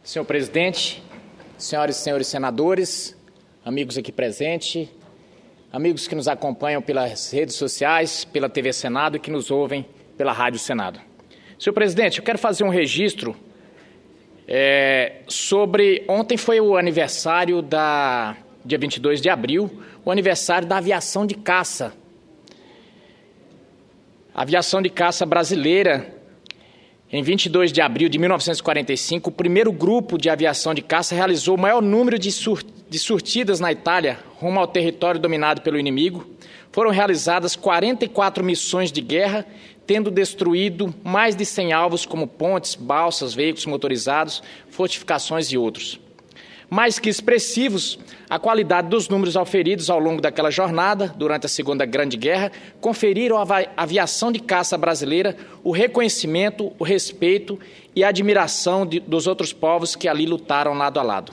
Senhor presidente, senhoras e senhores senadores, amigos aqui presentes, amigos que nos acompanham pelas redes sociais, pela TV Senado e que nos ouvem pela Rádio Senado. Senhor presidente, eu quero fazer um registro sobre... Ontem foi o aniversário dia 22 de abril, o aniversário da aviação de caça. A aviação de caça brasileira, em 22 de abril de 1945, o primeiro grupo de aviação de caça realizou o maior número de sortidas na Itália, rumo ao território dominado pelo inimigo. Foram realizadas 44 missões de guerra, tendo destruído mais de 100 alvos como pontes, balsas, veículos motorizados, fortificações e outros. Mais que expressivos, a qualidade dos números auferidos ao longo daquela jornada, durante a Segunda Grande Guerra, conferiram à aviação de caça brasileira o reconhecimento, o respeito e a admiração dos outros povos que ali lutaram lado a lado.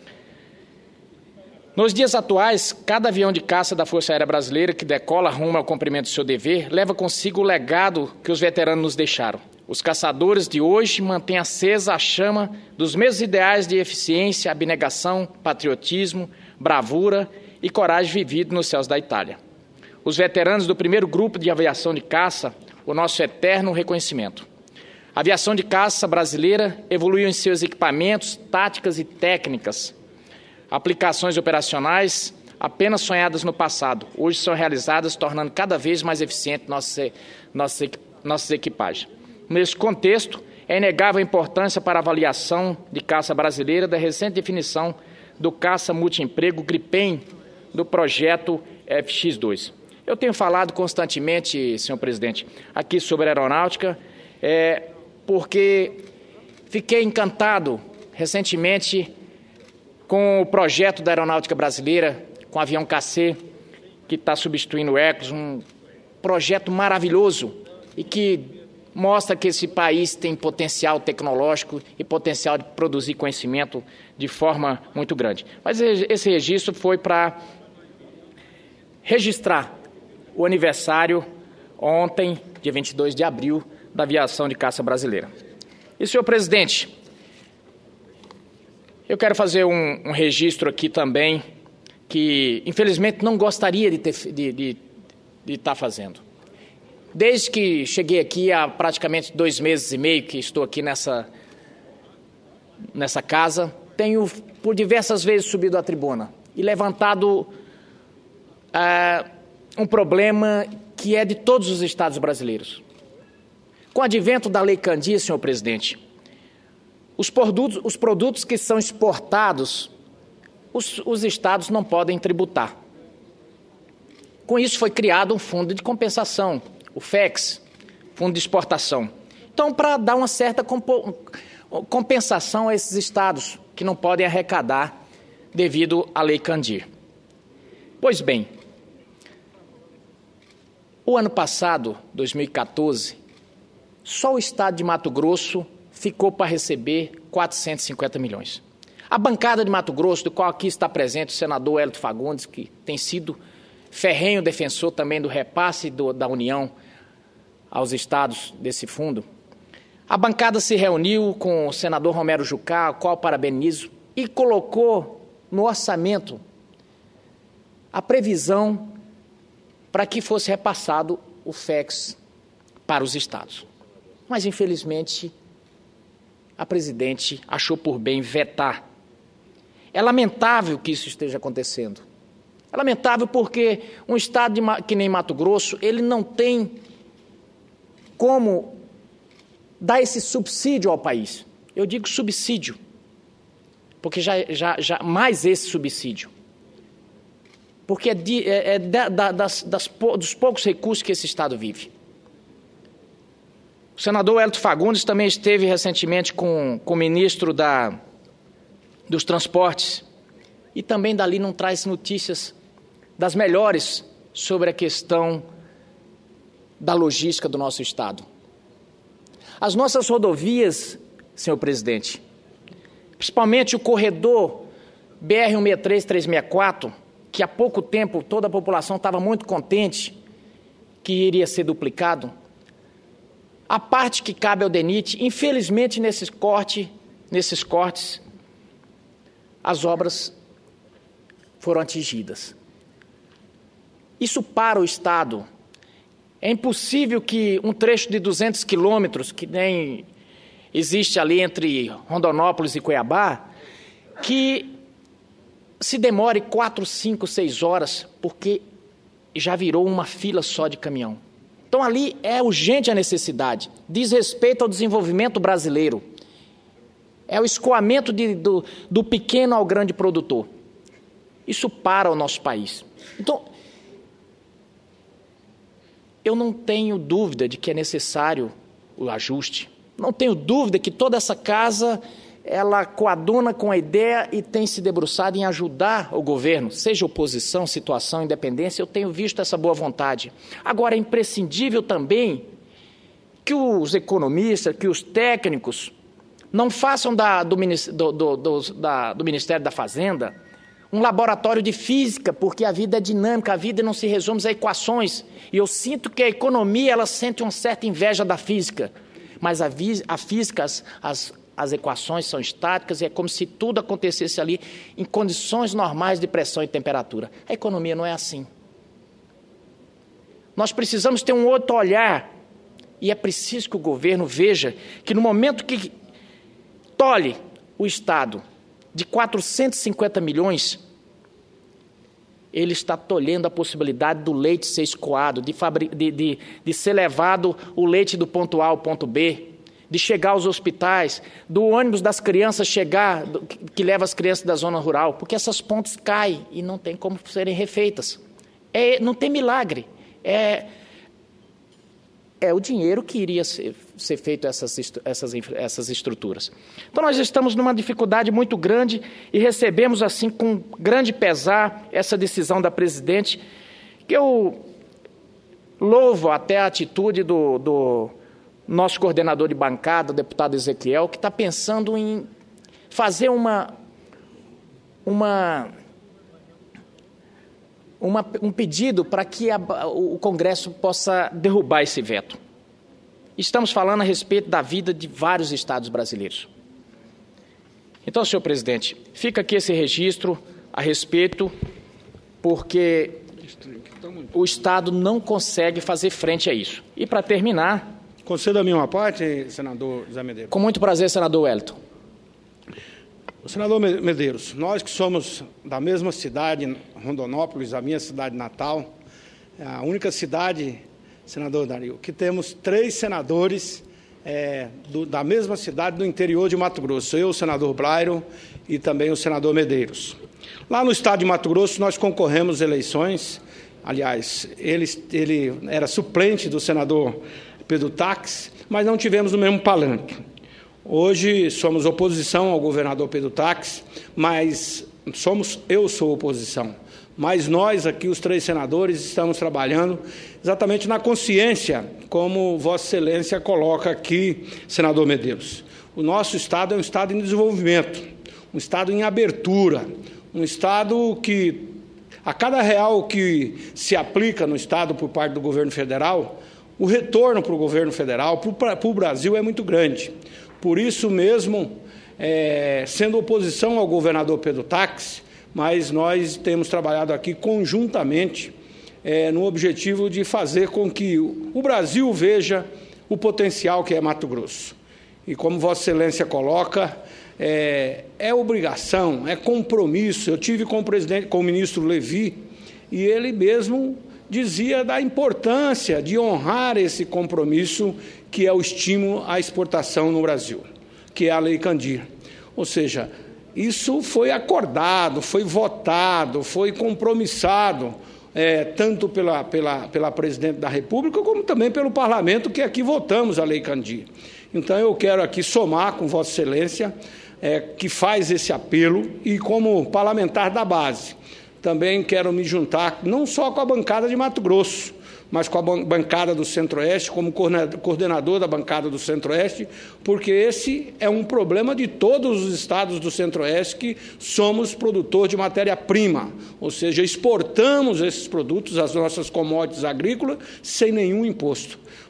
Nos dias atuais, cada avião de caça da Força Aérea Brasileira que decola rumo ao cumprimento do seu dever leva consigo o legado que os veteranos nos deixaram. Os caçadores de hoje mantêm acesa a chama dos mesmos ideais de eficiência, abnegação, patriotismo, bravura e coragem vivido nos céus da Itália. Os veteranos do primeiro grupo de aviação de caça, o nosso eterno reconhecimento. A aviação de caça brasileira evoluiu em seus equipamentos, táticas e técnicas. Aplicações operacionais apenas sonhadas no passado, hoje são realizadas, tornando cada vez mais eficiente nossas equipagens. Nesse contexto, é inegável a importância para a avaliação de caça brasileira da recente definição do caça multiemprego Gripen do projeto FX2. Eu tenho falado constantemente, senhor presidente, aqui sobre aeronáutica, porque fiquei encantado recentemente com o projeto da aeronáutica brasileira, com o avião KC, que está substituindo o Hercules, um projeto maravilhoso e que mostra que esse país tem potencial tecnológico e potencial de produzir conhecimento de forma muito grande. Mas esse registro foi para registrar o aniversário ontem, dia 22 de abril, da aviação de caça brasileira. E, senhor presidente, eu quero fazer um registro aqui também que, infelizmente, não gostaria de estar fazendo. Desde que cheguei aqui, há praticamente 2 meses e meio que estou aqui nessa casa, tenho por diversas vezes subido à tribuna e levantado um problema que é de todos os estados brasileiros. Com o advento da Lei Candir, senhor presidente, os produtos que são exportados, os estados não podem tributar. Com isso foi criado um fundo de compensação, o FEX, Fundo de Exportação. Então, para dar uma certa compensação a esses estados que não podem arrecadar devido à Lei Candir. Pois bem, o ano passado, 2014, só o estado de Mato Grosso ficou para receber 450 milhões. A bancada de Mato Grosso, do qual aqui está presente o senador Hélito Fagundes, que tem sido ferrenho defensor também do repasse da União aos estados desse fundo, a bancada se reuniu com o senador Romero Jucá, ao qual parabenizo, e colocou no orçamento a previsão para que fosse repassado o FEX para os estados. Mas, infelizmente, a presidente achou por bem vetar. É lamentável que isso esteja acontecendo. É lamentável porque um estado que nem Mato Grosso, ele não tem como dar esse subsídio ao país. Eu digo subsídio, porque já mais esse subsídio. Porque dos poucos recursos que esse estado vive. O senador Hélito Fagundes também esteve recentemente com o ministro dos Transportes e também dali não traz notícias das melhores sobre a questão da logística do nosso estado. As nossas rodovias, senhor presidente, principalmente o corredor BR-163-364, que há pouco tempo toda a população estava muito contente que iria ser duplicado, a parte que cabe ao DENIT, infelizmente nesses cortes as obras foram atingidas. Isso para o Estado. É impossível que um trecho de 200 quilômetros, que nem existe ali entre Rondonópolis e Cuiabá, que se demore 4, 5, 6 horas, porque já virou uma fila só de caminhão. Então, ali é urgente a necessidade, diz respeito ao desenvolvimento brasileiro. É o escoamento do pequeno ao grande produtor. Isso para o nosso país. Então, eu não tenho dúvida de que é necessário o ajuste. Não tenho dúvida que toda essa casa, ela coaduna com a ideia e tem se debruçado em ajudar o governo, seja oposição, situação, independência, eu tenho visto essa boa vontade. Agora, é imprescindível também que os economistas, que os técnicos, não façam do Ministério da Fazenda um laboratório de física, porque a vida é dinâmica, a vida não se resume a equações. E eu sinto que a economia, ela sente uma certa inveja da física. Mas a física, as equações são estáticas e é como se tudo acontecesse ali em condições normais de pressão e temperatura. A economia não é assim. Nós precisamos ter um outro olhar e é preciso que o governo veja que no momento que tolhe o Estado de 450 milhões, ele está tolhendo a possibilidade do leite ser escoado, de ser levado o leite do ponto A ao ponto B, de chegar aos hospitais, do ônibus das crianças chegar, que leva as crianças da zona rural, porque essas pontes caem e não tem como serem refeitas. Não tem milagre. É o dinheiro que iria ser feito essas estruturas. Então, nós estamos numa dificuldade muito grande e recebemos, assim, com grande pesar, essa decisão da presidente, que eu louvo até a atitude do nosso coordenador de bancada, o deputado Ezequiel, que está pensando em fazer um pedido para que o Congresso possa derrubar esse veto. Estamos falando a respeito da vida de vários estados brasileiros. Então, senhor presidente, fica aqui esse registro a respeito, porque o Estado não consegue fazer frente a isso. E, para terminar... Conceda-me uma parte, senador Zé Medeiros. Com muito prazer, senador Wellington. Senador Medeiros, nós que somos da mesma cidade, Rondonópolis, a minha cidade natal, é a única cidade, senador Dario, que temos 3 senadores da mesma cidade do interior de Mato Grosso. Eu, o senador Blairo e também o senador Medeiros. Lá no estado de Mato Grosso, nós concorremos eleições. Aliás, ele era suplente do senador Pedro Taques, mas não tivemos o mesmo palanque. Hoje somos oposição ao governador Pedro Taques, mas eu sou oposição. Mas nós aqui, os 3 senadores, estamos trabalhando exatamente na consciência, como Vossa Excelência coloca aqui, senador Medeiros. O nosso Estado é um Estado em desenvolvimento, um Estado em abertura, um Estado que, a cada real que se aplica no Estado por parte do governo federal, o retorno para o governo federal, para o Brasil, é muito grande. Por isso mesmo, sendo oposição ao governador Pedro Taques, mas nós temos trabalhado aqui conjuntamente no objetivo de fazer com que o Brasil veja o potencial que é Mato Grosso. E como Vossa Excelência coloca, é obrigação, é compromisso. Eu tive com o ministro Levi, e ele mesmo dizia da importância de honrar esse compromisso, que é o estímulo à exportação no Brasil, que é a Lei Candir. Ou seja, isso foi acordado, foi votado, foi compromissado, tanto pela Presidente da República, como também pelo Parlamento, que aqui votamos a Lei Candir. Então, eu quero aqui somar com Vossa Excelência, que faz esse apelo, e como parlamentar da base, também quero me juntar, não só com a bancada de Mato Grosso, mas com a bancada do Centro-Oeste, como coordenador da bancada do Centro-Oeste, porque esse é um problema de todos os estados do Centro-Oeste, que somos produtor de matéria-prima, ou seja, exportamos esses produtos, as nossas commodities agrícolas, sem nenhum imposto.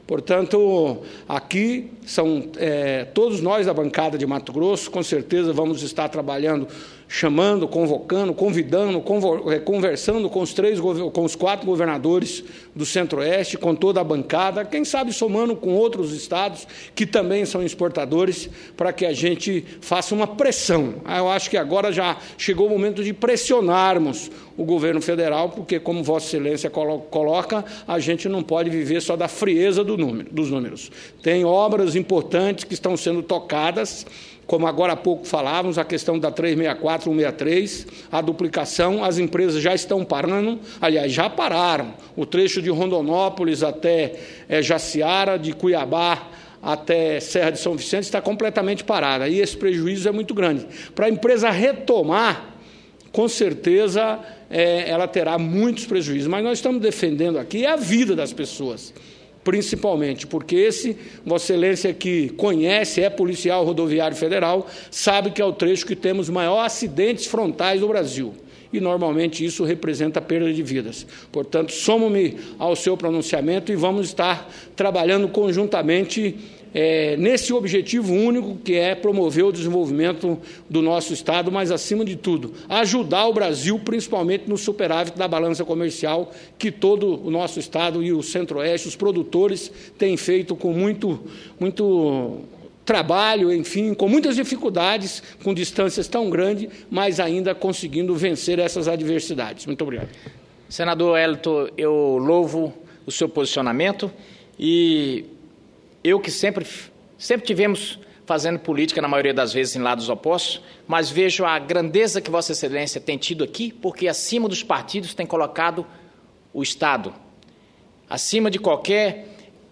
Portanto, aqui são todos nós da bancada de Mato Grosso, com certeza vamos estar trabalhando, chamando, convocando, convidando, conversando com os 4 governadores do Centro-Oeste, com toda a bancada, quem sabe somando com outros estados que também são exportadores, para que a gente faça uma pressão. Eu acho que agora já chegou o momento de pressionarmos o governo federal, porque, como Vossa Excelência coloca, a gente não pode viver só da frieza dos números. Tem obras importantes que estão sendo tocadas, como agora há pouco falávamos, a questão da 364, 163, a duplicação, as empresas já estão parando, aliás, já pararam. O trecho de Rondonópolis até Jaciara, de Cuiabá até Serra de São Vicente, está completamente parada, e esse prejuízo é muito grande. Para a empresa retomar, com certeza ela terá muitos prejuízos, mas nós estamos defendendo aqui a vida das pessoas, principalmente, porque Vossa Excelência que conhece, é policial rodoviário federal, sabe que é o trecho que temos maiores acidentes frontais do Brasil. E, normalmente, isso representa perda de vidas. Portanto, somo-me ao seu pronunciamento e vamos estar trabalhando conjuntamente nesse objetivo único, que é promover o desenvolvimento do nosso Estado, mas, acima de tudo, ajudar o Brasil, principalmente no superávit da balança comercial, que todo o nosso Estado e o Centro-Oeste, os produtores, têm feito com muito trabalho, enfim, com muitas dificuldades, com distâncias tão grandes, mas ainda conseguindo vencer essas adversidades. Muito obrigado. Senador Wellington, eu louvo o seu posicionamento e eu que sempre tivemos fazendo política, na maioria das vezes, em lados opostos, mas vejo a grandeza que Vossa Excelência tem tido aqui, porque acima dos partidos tem colocado o Estado. Acima de qualquer,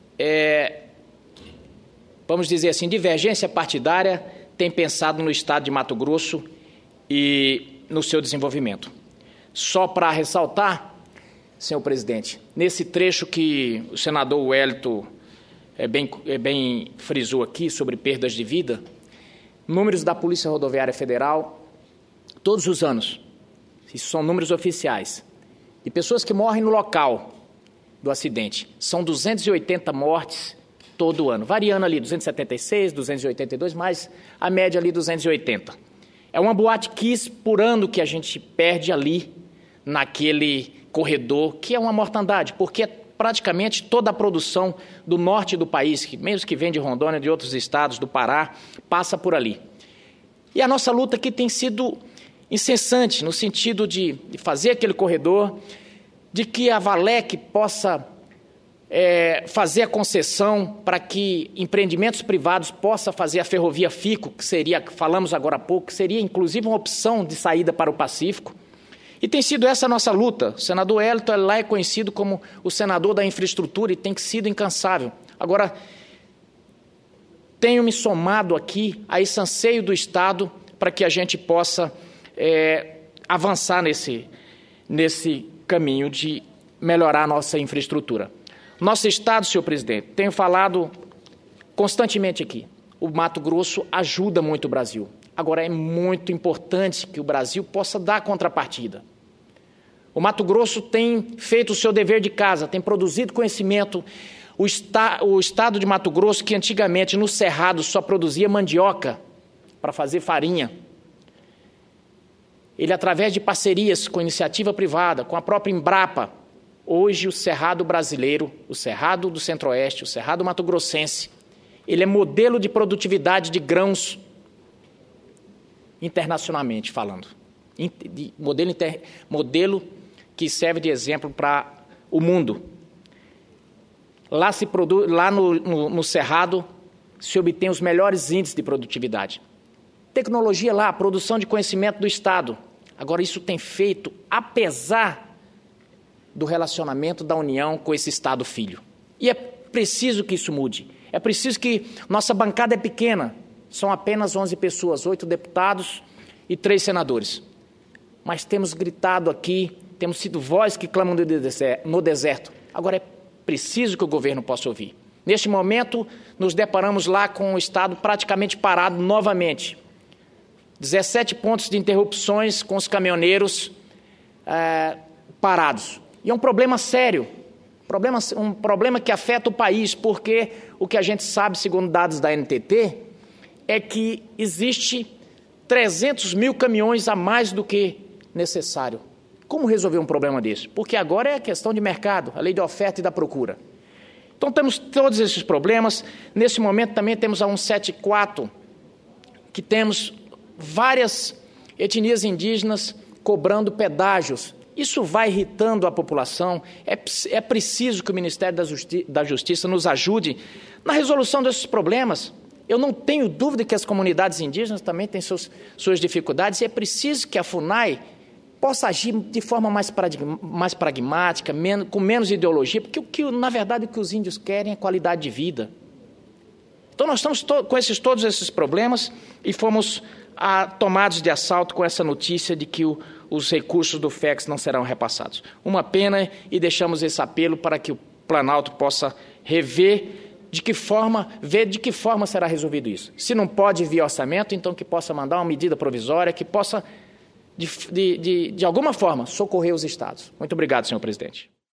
vamos dizer assim, divergência partidária, tem pensado no Estado de Mato Grosso e no seu desenvolvimento. Só para ressaltar, senhor presidente, nesse trecho que o senador Wellington bem frisou aqui sobre perdas de vida, números da Polícia Rodoviária Federal, todos os anos, isso são números oficiais, de pessoas que morrem no local do acidente, são 280 mortes todo ano, variando ali 276, 282, mas a média ali 280. É uma boate kiss por ano que a gente perde ali naquele corredor, que é uma mortandade, porque praticamente toda a produção do norte do país, que mesmo que vem de Rondônia, de outros estados, do Pará, passa por ali. E a nossa luta aqui tem sido incessante, no sentido de fazer aquele corredor, de que a Valec possa fazer a concessão para que empreendimentos privados possam fazer a ferrovia FICO, que seria, falamos agora há pouco, que seria inclusive uma opção de saída para o Pacífico. E tem sido essa a nossa luta. O senador Wellington lá é conhecido como o senador da infraestrutura e tem sido incansável. Agora, tenho me somado aqui a esse anseio do Estado para que a gente possa avançar nesse caminho de melhorar a nossa infraestrutura. Nosso Estado, senhor presidente, tenho falado constantemente aqui, o Mato Grosso ajuda muito o Brasil. Agora, é muito importante que o Brasil possa dar contrapartida. O Mato Grosso tem feito o seu dever de casa, tem produzido conhecimento. O estado de Mato Grosso, que antigamente no Cerrado só produzia mandioca para fazer farinha, ele, através de parcerias com iniciativa privada, com a própria Embrapa, hoje o Cerrado brasileiro, o Cerrado do Centro-Oeste, o Cerrado mato-grossense, ele é modelo de produtividade de grãos internacionalmente falando. Modelo que serve de exemplo para o mundo. Lá se produz, lá no Cerrado se obtém os melhores índices de produtividade. Tecnologia lá, produção de conhecimento do Estado. Agora, isso tem feito apesar do relacionamento da União com esse Estado filho. E é preciso que isso mude. É preciso que nossa bancada é pequena, são apenas 11 pessoas, 8 deputados e 3 senadores. Mas temos gritado aqui, temos sido voz que clamam no deserto. Agora é preciso que o governo possa ouvir. Neste momento, nos deparamos lá com o Estado praticamente parado novamente. 17 pontos de interrupções com os caminhoneiros parados. E é um problema sério um problema que afeta o país, porque o que a gente sabe, segundo dados da NTT, é que existe 300 mil caminhões a mais do que necessário. Como resolver um problema desse? Porque agora é questão de mercado, a lei da oferta e da procura. Então temos todos esses problemas. Nesse momento também temos a 174, que temos várias etnias indígenas cobrando pedágios. Isso vai irritando a população. É preciso que o Ministério da Justiça nos ajude na resolução desses problemas. Eu não tenho dúvida que as comunidades indígenas também têm suas dificuldades e é preciso que a FUNAI possa agir de forma mais pragmática, com menos ideologia, porque, na verdade, o que os índios querem é qualidade de vida. Então, nós estamos com todos esses problemas e fomos tomados de assalto com essa notícia de que os recursos do FEX não serão repassados. Uma pena, e deixamos esse apelo para que o Planalto possa ver de que forma será resolvido isso. Se não pode via orçamento, então que possa mandar uma medida provisória, que possa, de alguma forma, socorrer os estados. Muito obrigado, senhor presidente.